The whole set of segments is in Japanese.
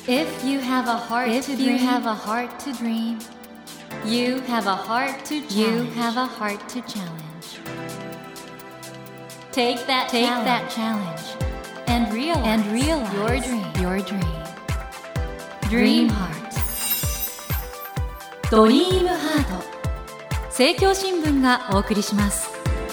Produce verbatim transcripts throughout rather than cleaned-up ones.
If you have a heart If to you dream, have a heart to dream, you have a heart to challenge. you have a heart to challenge. Take that Take challenge that challenge and realize, and realize your dream. your dream. Dream Dream Heart. Heart ドリームハート政教新聞がお送りします。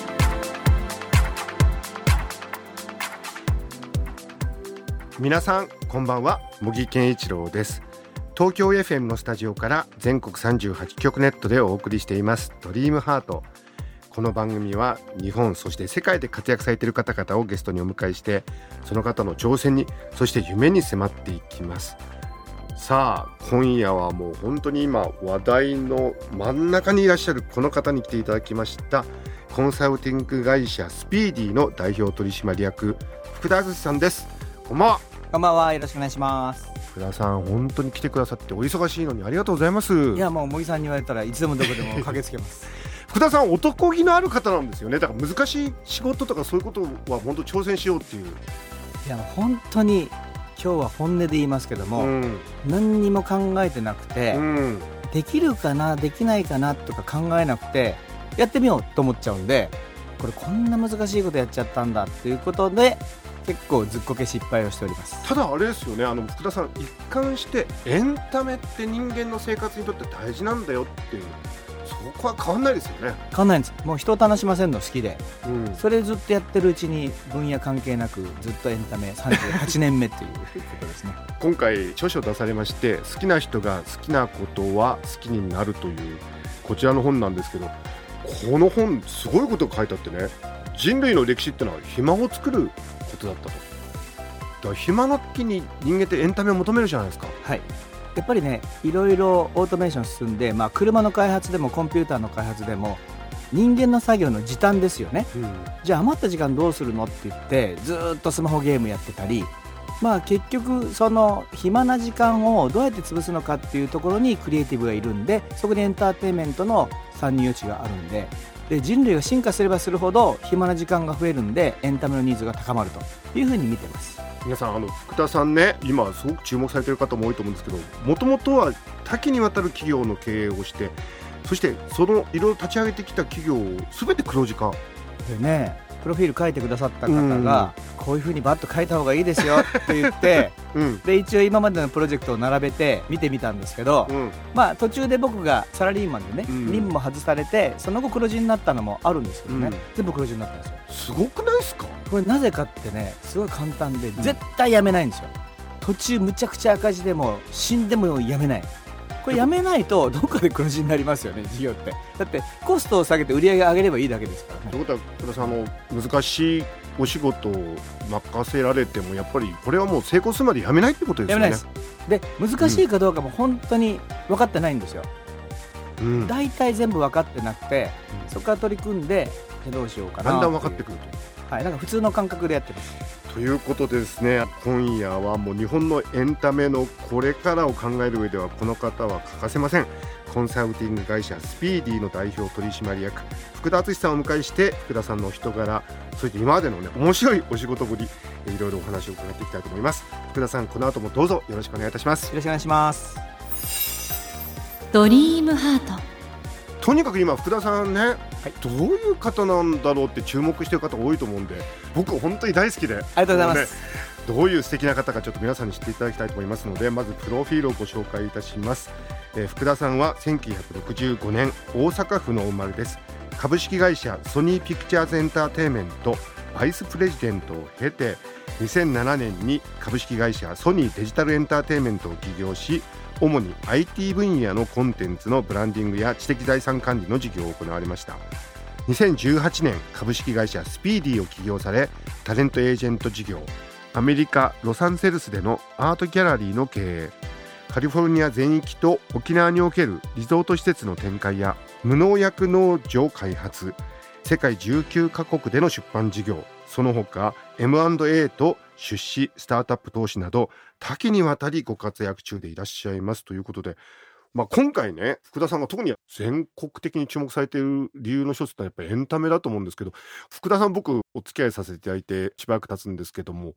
皆さんこんばんは、茂木健一郎です。東京 エフエム のスタジオから全国さんじゅうはちきょくネットでお送りしていますドリームハート。この番組は日本そして世界で活躍されている方々をゲストにお迎えして、その方の挑戦にそして夢に迫っていきます。さあ今夜はもう本当に今話題の真ん中にいらっしゃるこの方に来ていただきました。コンサルティング会社スピーディーの代表取締役福田敦さんです。こんばんは。 こんばんは、よろしくお願いします。 福田さん本当に来てくださってお忙しいのにありがとうございます。 いやもう茂木さんに言われたらいつでもどこでも駆けつけます福田さん男気のある方なんですよね。だから難しい仕事とかそういうことは本当挑戦しようっていう。 いや本当に今日は本音で言いますけども、 うん、 何にも考えてなくて、 うん、 できるかなできないかなとか考えなくてやってみようと思っちゃうんで、これこんな難しいことやっちゃったんだっていうことで結構ずっこけ失敗をしております。 ただあれですよね、あの福田さん一貫してエンタメって人間の生活にとって大事なんだよっていう、そこは変わんないですよね。 変わんないんです。もう人を楽しませるの好きで、 うん、 それずっとやってるうちに分野関係なくずっとエンタメさんじゅうはちねんめっていうことですね今回著書出されまして、好きな人が好きなことは好きになるというこちらの本なんですけど、この本すごいことが書いてあってね、人類の歴史ってのは暇を作ることだったと。だから暇の時に人間ってエンタメを求めるじゃないですか。 はい、やっぱりねいろいろオートメーション進んで、まあ、車の開発でもコンピューターの開発でも人間の作業の時短ですよね、うん、じゃあ余った時間どうするのって言ってずっとスマホゲームやってたり、まあ結局その暇な時間をどうやって潰すのかっていうところにクリエイティブがいるんで、そこでエンターテインメントの参入余地があるんで、で人類が進化すればするほど暇な時間が増えるんでエンタメのニーズが高まるというふうに見てます。 皆さんあの福田さんね、今すごく注目されている方も多いと思うんですけど、もともとは多岐にわたる企業の経営をして、そしてそのいろいろ立ち上げてきた企業を全て黒字化でね、プロフィール書いてくださった方がこういう風にバッと書いた方がいいですよって言って、うん、で一応今までのプロジェクトを並べて見てみたんですけど、うん、まあ途中で僕がサラリーマンでね、うん、任務外されてその後黒字になったのもあるんですけどね、うん、全部黒字になったんですよ。 すごくないですか？ これなぜかってね、すごい簡単で、うん、絶対やめないんですよ。途中むちゃくちゃ赤字でも死んでもやめない。これやめないとどっかで黒字になりますよね、事業って。だってコストを下げて売り上げ上げればいいだけですからね。 ということは福田さん、あの難しいお仕事を任せられてもやっぱりこれはもう成功するまでやめないってことですよね。 やめないです。で難しいかどうかも本当に分かってないんですよ、うん、大体全部分かってなくて、うん、そこから取り組んでどうしようかな、 だんだん分かってくると、 はい、なんか普通の感覚でやってます。 ということでですね、今夜はもう日本のエンタメのこれからを考える上ではこの方は欠かせません。コンサルティング会社スピーディーの代表取締役福田敦さんをお迎えして、福田さんの人柄、そして今までのね面白いお仕事ぶり、いろいろお話を伺っていきたいと思います。福田さん、この後もどうぞよろしくお願いいたします。 よろしくお願いします。 ドリームハート。 とにかく今福田さんね、はい、どういう方なんだろうって注目している方多いと思うんで、僕本当に大好きで、 ありがとうございます、ね、 どういう素敵な方かちょっと皆さんに知っていただきたいと思いますので、まずプロフィールをご紹介いたします。えー、福田さんはせんきゅうひゃくろくじゅうごねん大阪府のお生まれです。株式会社ソニーピクチャーズエンターテインメントバイスプレジデントを経て、にせんななねんに株式会社ソニーデジタルエンターテインメントを起業し、主に アイティー 分野のコンテンツのブランディングや知的財産管理の事業を行われました。にせんじゅうはちねん株式会社スピーディーを起業され、タレントエージェント事業、アメリカロサンゼルスでのアートギャラリーの経営、カリフォルニア全域と沖縄におけるリゾート施設の展開や無農薬農場開発、世界じゅうきゅうカ国での出版事業、その他 エムアンドエー と出資スタートアップ投資など多岐にわたりご活躍中でいらっしゃいますということで、まあ、今回ね福田さんが特に全国的に注目されている理由の一つってやっぱりエンタメだと思うんですけど、福田さん僕お付き合いさせていただいてしばらく経つんですけども、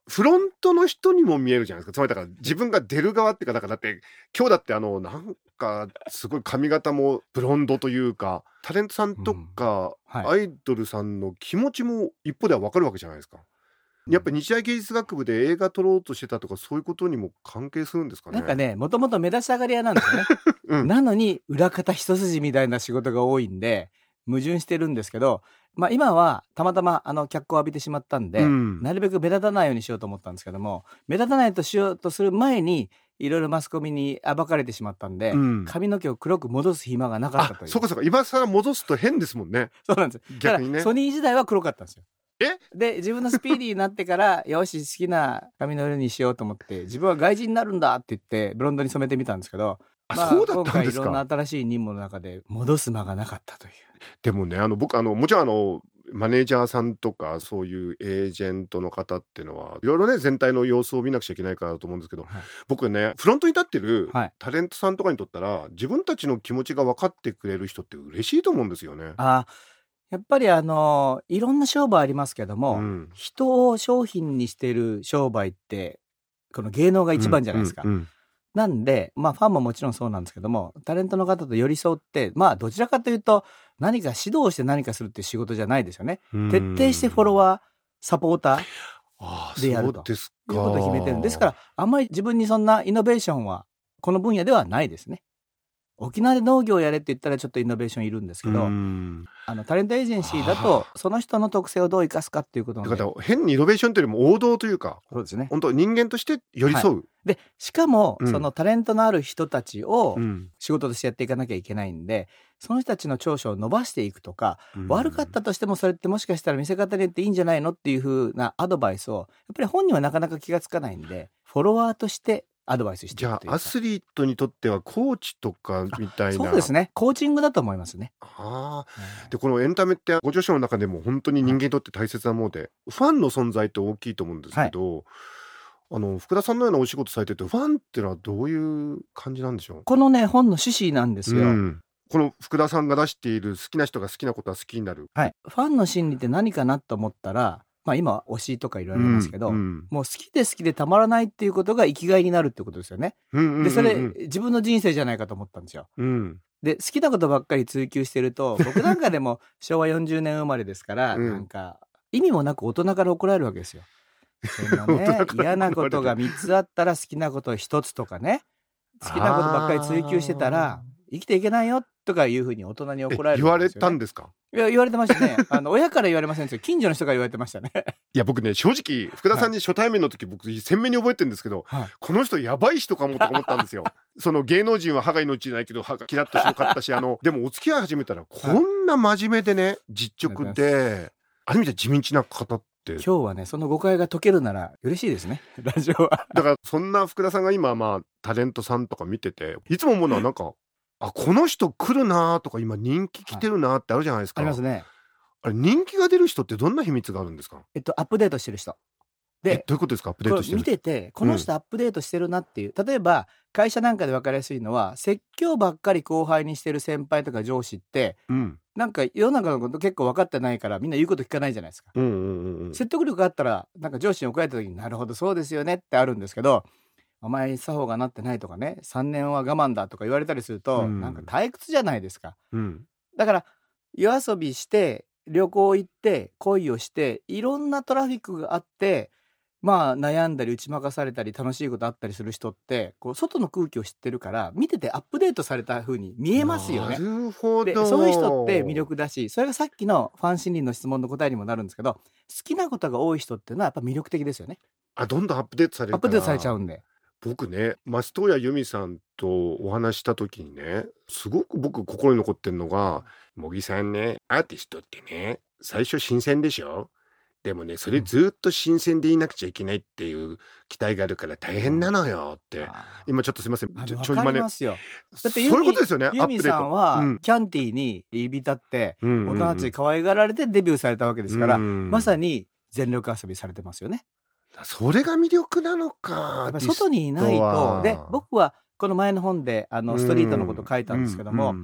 フロントの人にも見えるじゃないですか。つまりだから自分が出る側っていうか、だからだって今日だってあのなんかすごい髪型もブロンドというか、タレントさんとかうんはいアイドルさんの気持ちも一方では分かるわけじゃないですか。やっぱり日大芸術学部で映画撮ろうとしてたとか、そういうことにも関係するんですかね。 なんかね、もともと目立ち上がり屋なんですよね。 うんなのに裏方一筋みたいな仕事が多いんで矛盾してるんですけど、まあ、今はたまたまあの脚光を浴びてしまったんで、 うんなるべく目立たないようにしようと思ったんですけども、目立たないとしようとする前にいろいろマスコミに暴かれてしまったんで、 うん髪の毛を黒く戻す暇がなかったあという。 そうかそうか、今更戻すと変ですもんね。 そうなんです。 逆にねだからソニー時代は黒かったんですよ。 えで自分のスピーディーになってからよし好きな髪の色にしようと思って自分は外人になるんだって言ってブロンドに染めてみたんですけど、 あ、 まあ、 そうだっ今たんです回いろんなか。 新しい任務の中で戻す間がなかったという。 でもね、あの僕あのもちろんあのマネージャーさんとかそういうエージェントの方っていうのはいろいろね全体の様子を見なくちゃいけないからだと思うんですけど、 はい僕ねフロントに立ってるはいタレントさんとかにとったら自分たちの気持ちが分かってくれる人って嬉しいと思うんですよね。 あやっぱりあのいろんな商売ありますけども、 うん人を商品にしている商売ってこの芸能が一番じゃないですか、 うんうんなんでまあファンももちろんそうなんですけども、タレントの方と寄り添ってまあどちらかというと何か指導して何かするっていう仕事じゃないですよね。 うん徹底してフォロワーサポーターああでやるとそうですか。 ということを決めてるんですから、あんまり自分にそんなイノベーションはこの分野ではないですね。沖縄で農業をやれって言ったらちょっとイノベーションいるんですけど、 うんあのタレントエージェンシーだとその人の特性をどう生かすかっていうことなので、 だから変にイノベーションというよりも王道というかそうですね。 本当人間として寄り添う、 でしかも、 うんそのタレントのある人たちをうん仕事としてやっていかなきゃいけないんで、その人たちの長所を伸ばしていくとか、悪かったとしてもそれってもしかしたら見せ方によっていいんじゃないのっていう風なアドバイスをやっぱり本人はなかなか気がつかないんで、フォロワーとしてアドバイスしてじゃあいくというか。 アスリートにとってはコーチとかみたいな。 そうですね、コーチングだと思いますね。 ああ。でこのエンタメってご助手の中でも本当に人間にとって大切なもので、ファンの存在って大きいと思うんですけど、あの福田さんのようなお仕事されててファンっていうのはどういう感じなんでしょう。 このね本の趣旨なんですよ、 うんこの福田さんが出している好きな人が好きなことは好きになる。 はい、ファンの心理って何かなと思ったら、まあ、今推しとかいろいろありますけど、 うんうんもう好きで好きでたまらないっていうことが生きがいになるってことですよね。 うんうんうんうんでそれ自分の人生じゃないかと思ったんですよ。 うんで好きなことばっかり追求してると僕なんかでもしょうわよんじゅうねん生まれですから、 うんなんか意味もなく大人から怒られるわけですよ。そんなね大人から怒られる嫌なことがみっつあったら好きなことひとつとかね、好きなことばっかり追求してたら生きていけないよとかいうふうに大人に怒られえ言われるわけですよね。 たんですか。 いや言われてましたね。あの親から言われませんでしたけど近所の人が言われてましたね。 いや僕ね正直福田さんに初対面の時、僕鮮明に覚えてるんですけど、 はいこの人やばい人かもとか思ったんですよ。その芸能人は歯が命じゃないけど歯がキラッと白かったし、あのでもお付き合い始めたらこんな真面目でね実直で、ある意味で地道な方って今日はねその誤解が解けるなら嬉しいですねラジオは。 だからそんな福田さんが今まあタレントさんとか見てていつも思うのはなんかあこの人来るなとか今人気来てるなってあるじゃないですか。 ありますね。 あれ人気が出る人ってどんな秘密があるんですか。 えっとアップデートしてる人えでどういうことですか。アップデーこれトしてる見ててこの人アップデートしてるなっていう、例えば会社なんかで分かりやすいのは説教ばっかり後輩にしてる先輩とか上司ってうんなんか世の中のこと結構分かってないからみんな言うこと聞かないじゃないですか。 うんうんうんうん説得力があったらなんか上司に怒られた時になるほどそうですよねってあるんですけど、お前作法がなってないとかねさんねんは我慢だとか言われたりすると、 うんなんか退屈じゃないですか。 うんだから夜遊びして旅行行って恋をしていろんなトラフィックがあってまあ悩んだり打ち負かされたり楽しいことあったりする人ってこう外の空気を知ってるから見ててアップデートされた風に見えますよね。 なるほでど。 そういう人って魅力だし、それがさっきのファン心理の質問の答えにもなるんですけど、好きなことが多い人っていうのはやっぱ魅力的ですよね。 あどんどんアップデートされるから。 アップデートされちゃうんで。 僕ね松任谷由実さんとお話した時にねすごく僕心に残ってるのが、茂木さんねアーティストってね最初新鮮でしょ。でもねそれずっと新鮮でいなくちゃいけないっていう期待があるから大変なのよって、今ちょっとすいませんあちょのわかりちょい真似ますよ。 そういうことですよね。アユミップデートさんは、 うんキャンティーに入り浸って、 うんうんうん大人たちに可愛がられてデビューされたわけですから、 うんまさに全力遊びされてますよね。 それが魅力なのか。 やっぱ外にいないと。で僕はこの前の本であのストリートのこと書いたんですけども、 うんうん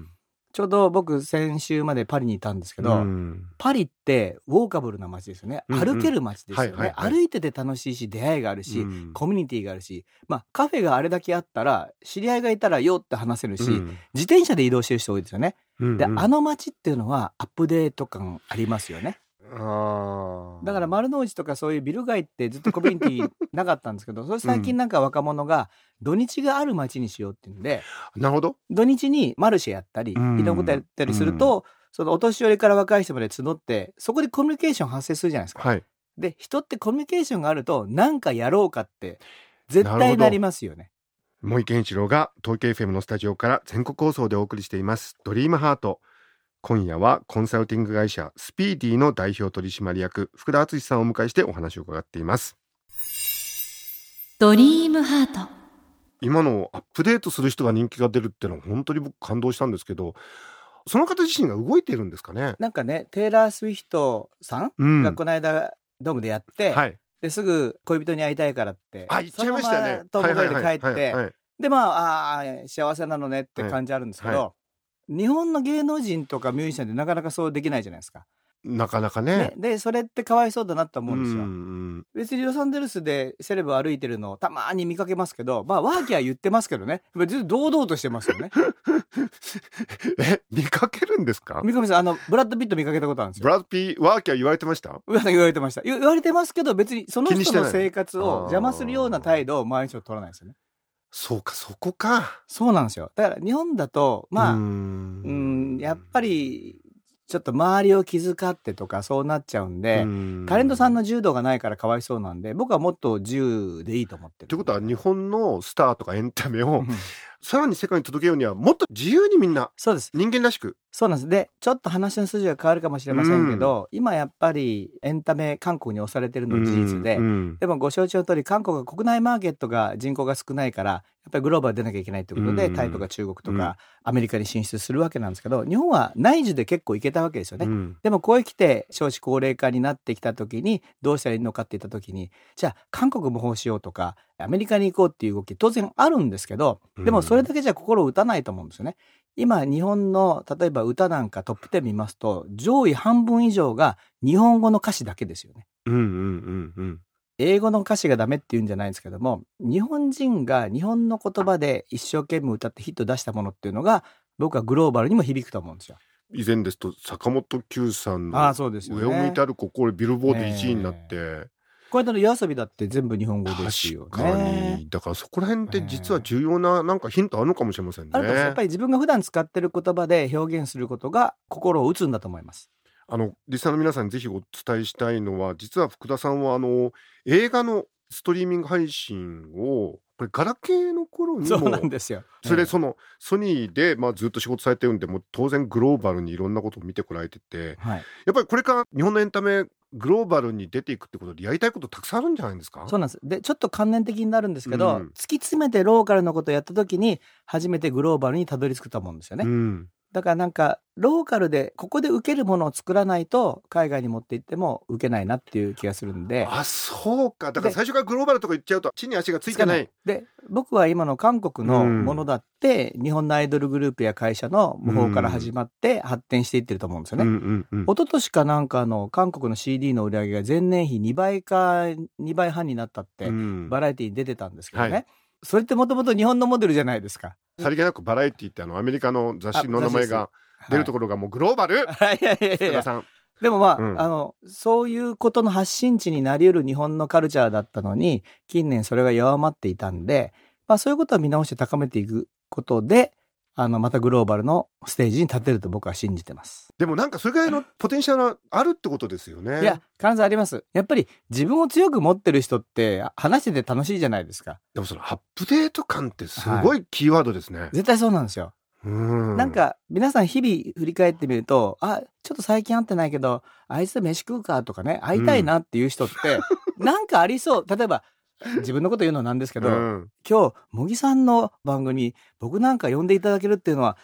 ちょうど僕先週までパリにいたんですけど、 うんパリってウォーカブルな街ですよね、 うんうん歩ける街ですよね、 はいはいはい歩いてて楽しいし出会いがあるし、 うんコミュニティがあるし、まあ、カフェがあれだけあったら知り合いがいたらよって話せるし、 うん自転車で移動してる人多いですよね。で、 うんうんあの街っていうのはアップデート感ありますよね。 あーだから丸の内とかそういうビル街ってずっとコミュニティなかったんですけど、それ最近なんか若者が土日がある街にしようっていうんで、 なるほど。 土日にマルシェやったりいうんろんなことやったりすると、そのお年寄りから若い人まで募ってそこでコミュニケーション発生するじゃないですか。 はい。 で、人ってコミュニケーションがあると何かやろうかって絶対なりますよね。 森健一郎が東京 エフエム のスタジオから全国放送でお送りしていますドリームハート。今夜はコンサルティング会社スピーディの代表取締役福田敦さんをお迎えしてお話を伺っています。 ドリームハート。 今のアップデートする人が人気が出るっていうのは本当に僕感動したんですけど、その方自身が動いているんですかね。 なんかね、テイラー・スウィフトさんうんがこの間ドームでやって、 はい。 ですぐ恋人に会いたいからってあ、言っちゃいましたよね。 そのまま東京で帰ってはいはいはいはいでまああー幸せなのねって感じあるんですけど、 はいは日本の芸能人とかミュージシャンってなかなかそうできないじゃないですか、 なかなかね。 ね、でそれってかわいそうだなと思うんですよ、 うん別にロサンゼルスでセレブ歩いてるのをたまに見かけますけど、まあワーキャー言ってますけどね、別に堂々としてますよね。 え、見かけるんですか。 見かけます。あのブラッド・ピット見かけたことあるんですよ。 ブラッドピーワーキャー言われてました。 言われてました。言われてますけど、別にその気にしてない人の生活を邪魔するような態度を周りの人は取らないですよね。 そうか、そこか。 そうなんですよ。だから日本だとまあうーうんんやっぱりちょっと周りを気遣ってとかそうなっちゃうんで、 うんタレントさんの柔道がないからかわいそうなんで、僕はもっと自由でいいと思ってる。 ということは日本のスターとかエンタメをうんさらに世界に届けようにはもっと自由にみんなそうです。 人間らしく。 そうなんです。で、ちょっと話の筋が変わるかもしれませんけど、今やっぱりエンタメ韓国に押されてるのは事実で、 うんうんでもご承知の通り韓国は国内マーケットが人口が少ないからやっぱりグローバル出なきゃいけないということで、 うんタイとか中国とうんかアメリカに進出するわけなんですけど、日本は内需で結構いけたわけですよね、 うんでもこう来て少子高齢化になってきた時にどうしたらいいのかって言った時に、じゃあ韓国模倣しようとかアメリカに行こうっていう動き当然あるんですけど、でもそれだけじゃ心を打たないと思うんですよね。今日本の例えば歌なんかトップじゅう見ますと上位半分以上が日本語の歌詞だけですよね。 うんうんうんうん英語の歌詞がダメっていうんじゃないんですけども、日本人が日本の言葉で一生懸命歌ってヒット出したものっていうのが僕はグローバルにも響くと思うんですよ。 以前ですと坂本九さんのああそうですよね。 上を向いて歩く心ビルボードいちいになって、 これの夜遊びだって全部日本語ですよね。 確かにだからそこら辺って実は重要ななんかヒントあるのかもしれませんね。 あるかもしれない。やっぱり自分が普段使ってる言葉で表現することが心を打つんだと思います。 あのリスナーの皆さんにぜひお伝えしたいのは、実は福田さんはあの映画のストリーミング配信をこれガラケーの頃にもそうなんですよ。 それでそのソニーでまあずっと仕事されてるんで、もう当然グローバルにいろんなことを見てこられてて、 はい、 やっぱりこれから日本のエンタメグローバルに出ていくってことでやりたいことたくさんあるんじゃないですか。 そうなんです。でちょっと関連的になるんですけど、 うん突き詰めてローカルのことをやった時に初めてグローバルにたどり着くと思うんですよね。 うんだからなんかローカルでここで受けるものを作らないと海外に持って行っても受けないなっていう気がするんで。 あ、そうか。だから最初からグローバルとか言っちゃうと地に足がついてない。 で僕は今の韓国のものだって、日本のアイドルグループや会社の模倣から始まって発展していってると思うんですよね。 うんうんうん一昨年かなんかの韓国の シーディー の売り上げが前年比にばいかにばいはんになったってうんバラエティに出てたんですけどね、 はいそれってもともと日本のモデルじゃないですか。 さりげなくバラエティってあのアメリカの雑誌の名前が出るとこころがもうグローバル。 ろ、はい、いやいやいやいや福田さん。 でもまあ、 うんあのそういうことの発信地になり得る日本のカルチャーだったのに近年それが弱まっていたんで、まあ、そういうことを見直して高めていくことであのまたグローバルのステージに立てると僕は信じてます。 でもなんかそれぐらいのポテンシャルがあるってことですよね。 いや必ずあります。やっぱり自分を強く持ってる人って話してて楽しいじゃないですか。 でもそのアップデート感ってすごいキーワードですね。 絶対そうなんですよ。 うんなんか皆さん日々振り返ってみると、あちょっと最近会ってないけどあいつと飯食うかとかね、会いたいなっていう人ってなんかありそう。例えば自分のこと言うのはなんですけど、 うん今日茂木さんの番組僕なんか呼んでいただけるっていうのは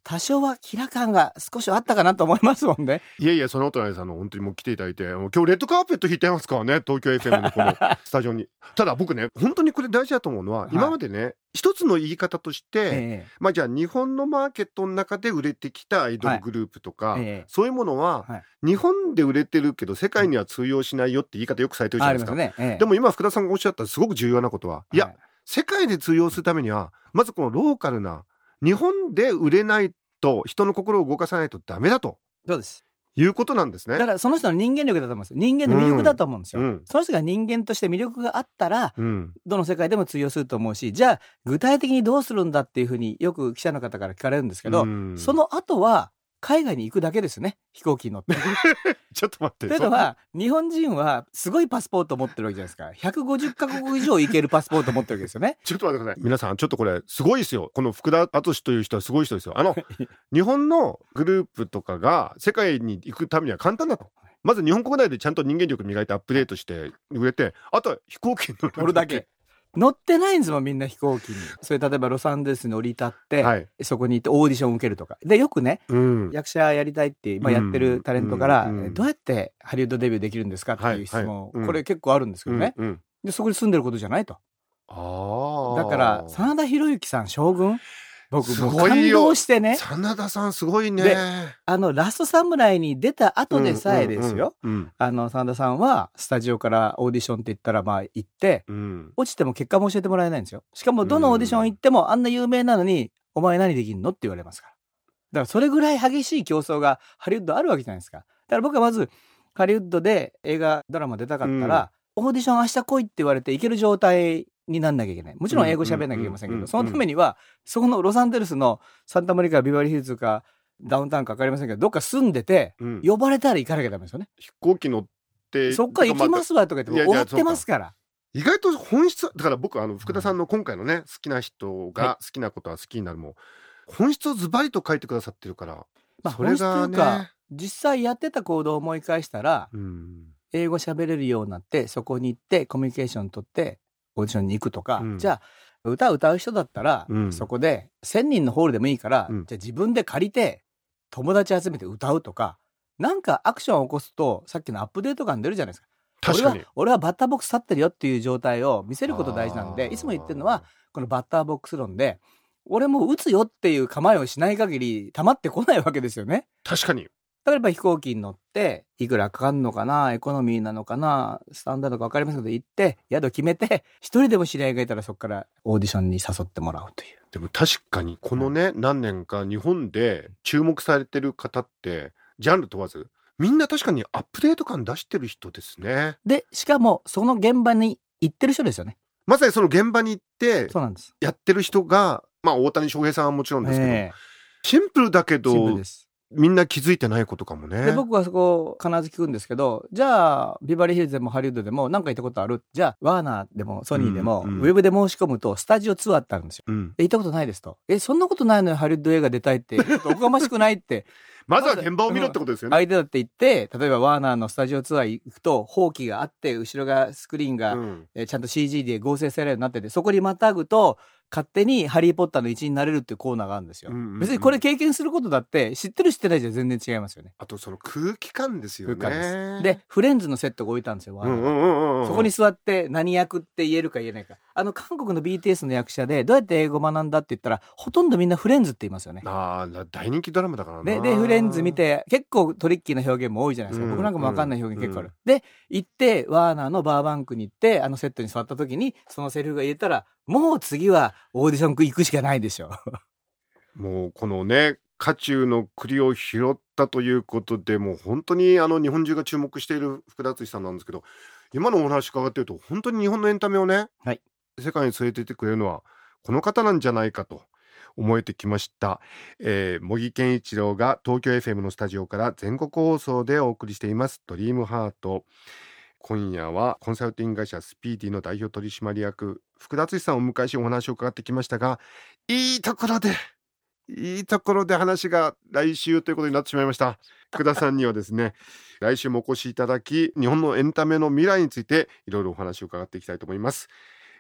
多少はキラ感が少しあったかなと思いますもんね。 いやいや、そのことないです。あの本当にもう来ていただいて、もう今日レッドカーペット引いてますからね、東京 エフエム のこのスタジオに。ただ僕ね、本当にこれ大事だと思うのは、はい、今までね、一つの言い方として、ええ、まあじゃあ日本のマーケットの中で売れてきたアイドルグループとか、はいええ、そういうものは、はい、日本で売れてるけど世界には通用しないよって言い方よくされてるじゃないですか。ねええ、でも今福田さんがおっしゃったすごく重要なことは、はい、いや世界で通用するためにはまずこのローカルな日本で売れないと人の心を動かさないとダメだと。 そうですいうことなんですね。 だからその人の人間力だと思うんですよ。人間の魅力だと思うんですよ、うん、その人が人間として魅力があったら、うん、どの世界でも通用すると思うし、じゃあ具体的にどうするんだっていうふうによく記者の方から聞かれるんですけど、うん、その後は海外に行くだけですね、飛行機に乗ってちょっと待って。 というのは日本人はすごいパスポートを持ってるわけじゃないですか。ひゃくごじゅっかこく以上行けるパスポートを持ってるわけですよね。 ちょっと待ってください皆さん、ちょっとこれすごいですよ。この福田敦という人はすごい人ですよ。あの日本のグループとかが世界に行くためには簡単だと。まず日本国内でちゃんと人間力磨いてアップデートして売れて、あとは飛行機に乗るだけ。 乗ってないんですもんみんな飛行機に。それ例えばロサンゼルスに降り立って、はい、そこに行ってオーディションを受けるとかで、よくね、うん、役者やりたいって、まあ、やってるタレントから、うんうん、どうやってハリウッドデビューできるんですかっていう質問、はいはい、これ結構あるんですけどね、うんうん、でそこに住んでることじゃないと。あだから真田広之さん将軍、僕もう感動してね。 真田さんすごいね。 であのラストサムライに出た後でさえですよ、うんうんうん、あの真田さんはスタジオからオーディションって言ったらまあ行って、うん、落ちても結果も教えてもらえないんですよ。しかもどのオーディション行ってもあんな有名なのに、お前何できんのって言われますから。だからそれぐらい激しい競争がハリウッドあるわけじゃないですか。だから僕はまずハリウッドで映画ドラマ出たかったら、うん、オーディション明日来いって言われて行ける状態になんなきゃいけない。もちろん英語喋んなきゃいけませんけど、そのためにはそこのロサンゼルスのサンタモニカビバリーヒルズかダウンタウンか分かりませんけど、どっか住んでて、うん、呼ばれたら行かなきゃダメですよね。 飛行機乗ってそっから行きますわとか言って終わってますから。 意外と本質だから僕あの福田さんの今回のね、好きな人が好きなことは好きになるも、はい、本質をズバリと書いてくださってるから、 まあ、それがね、本質というか実際やってた行動を思い返したら、うん、英語喋れるようになってそこに行ってコミュニケーション取ってオーディションに行くとか、うん、じゃあ歌歌う人だったら、うん、そこでせんにんのホールでもいいから、うん、じゃあ自分で借りて友達集めて歌うとか、なんかアクションを起こすとさっきのアップデート感出るじゃないですか。 確かに俺は、俺はバッターボックス立ってるよっていう状態を見せること大事なんで、いつも言ってるのはこのバッターボックス論で、俺も打つよっていう構えをしない限り溜まってこないわけですよね。 確かに。 例えば飛行機に乗っていくらかかるのかな、エコノミーなのかな、スタンダードか分かりませんけど行って宿決めて、一人でも知り合いがいたらそこからオーディションに誘ってもらうという。 でも確かにこのね、はい、何年か日本で注目されてる方ってジャンル問わずみんな確かにアップデート感出してる人ですね。 でしかもその現場に行ってる人ですよね。 まさにその現場に行ってそうなんですやってる人が、まあ大谷翔平さんはもちろんですけど、えー、シンプルだけどシンプルです。みんな気づいてないことかもね。 で僕はそこ必ず聞くんですけど、じゃあビバリーヒルズでもハリウッドでも何か行ったことある？じゃあワーナーでもソニーでも、うんうん、ウェブで申し込むとスタジオツアーってあるんですよ、うん、行ったことないですと。えそんなことないのよハリウッド映画出たいっておこがましくないってまずは現場を見ろってことですよね。 相手だって言って例えばワーナーのスタジオツアー行くとほうきがあって後ろがスクリーンが、うんえちゃんと シージー で合成されるようになってて、そこにまたぐと勝手にハリーポッターの一員になれるっていうコーナーがあるんですよ、うんうんうん、別にこれ経験することだって知ってる知ってないじゃ全然違いますよね。 あとその空気感ですよね。 空気感です。でフレンズのセットが置いたんですよ、うんうんうんうん、そこに座って何役って言えるか言えないか。あの韓国の ビーティーエス の役者でどうやって英語学んだって言ったらほとんどみんなフレンズって言いますよね。 ああ大人気ドラマだからな。 で, でフレンズ見て結構トリッキーな表現も多いじゃないですか、うん、僕なんかも分かんない表現結構ある、うん、で行ってワーナーのバーバンクに行ってあのセットに座った時にそのセリフが言えたらもう次はオーディション行くしかないでしょもうこのね渦中の栗を拾ったということで、もう本当にあの日本中が注目している福田敦さんなんですけど、今のお話伺っていると本当に日本のエンタメをね、はい、世界に連れて行ってくれるのはこの方なんじゃないかと思えてきました、えー、茂木健一郎が東京 エフエム のスタジオから全国放送でお送りしていますドリームハート。今夜はコンサルティング会社スピーディの代表取締役福田敦さんをお迎えしお話を伺ってきましたが、いいところでいいところで話が来週ということになってしまいました。福田さんにはですね来週もお越しいただき日本のエンタメの未来についていろいろお話を伺っていきたいと思います。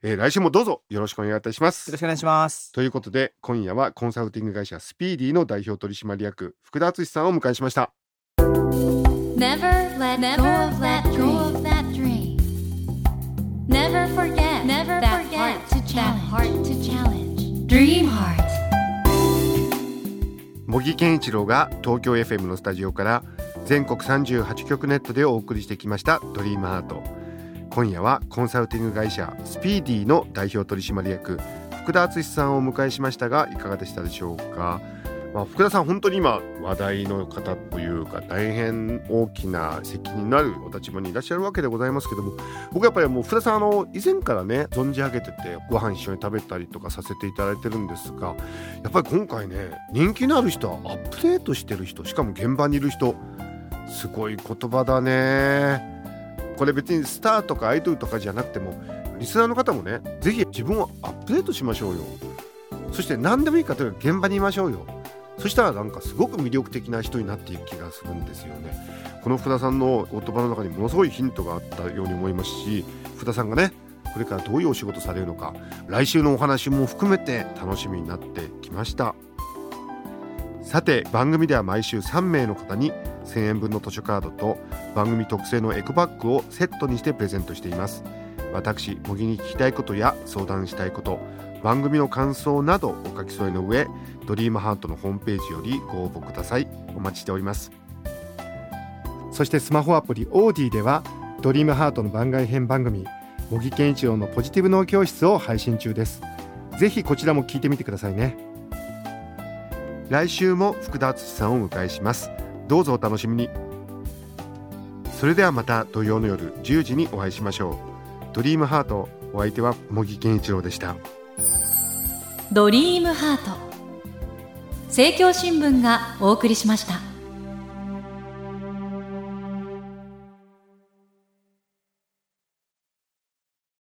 えー、来週もどうぞよろしくお願いいたします。 よろしくお願いします。 ということで今夜はコンサルティング会社スピーディの代表取締役福田敦さんをお迎えしました。 Never let go of that dream. Never forget Never that heart to challenge. Dream Heart。 茂木健一郎が東京 エフエム のスタジオから全国さんじゅうはちきょくネットでお送りしてきましたドリームハート。今夜はコンサルティング会社スピーディの代表取締役福田敦さんをお迎えしましたがいかがでしたでしょうか。まあ、福田さん本当に今話題の方というか大変大きな責任のあるお立場にいらっしゃるわけでございますけども、僕やっぱりもう福田さんあの以前からね存じ上げててご飯一緒に食べたりとかさせていただいてるんですが、やっぱり今回ね人気のある人はアップデートしてる人、しかも現場にいる人、すごい言葉だね。これ別にスターとかアイドルとかじゃなくてもリスナーの方もねぜひ自分をアップデートしましょうよ。そして何でもいいかというか現場にいましょうよ。そしたらなんかすごく魅力的な人になっていく気がするんですよね。この福田さんの言葉の中にものすごいヒントがあったように思いますし、福田さんがねこれからどういうお仕事されるのか来週のお話も含めて楽しみになってきました。さて番組では毎週さんめいの方にせんえんぶんの図書カードと番組特製のエコバッグをセットにしてプレゼントしています。私茂木に聞きたいことや相談したいこと、番組の感想などお書き添えの上ドリームハートのホームページよりご応募ください。お待ちしております。そしてスマホアプリオーディではドリームハートの番外編番組茂木健一郎のポジティブ脳教室を配信中です。ぜひこちらも聞いてみてくださいね。来週も福田敦さんをお迎えします。どうぞお楽しみに。それではまた土曜の夜じゅうじにお会いしましょう。ドリームハート、お相手は茂木健一郎でした。 ドリームハート、政教新聞がお送りしました。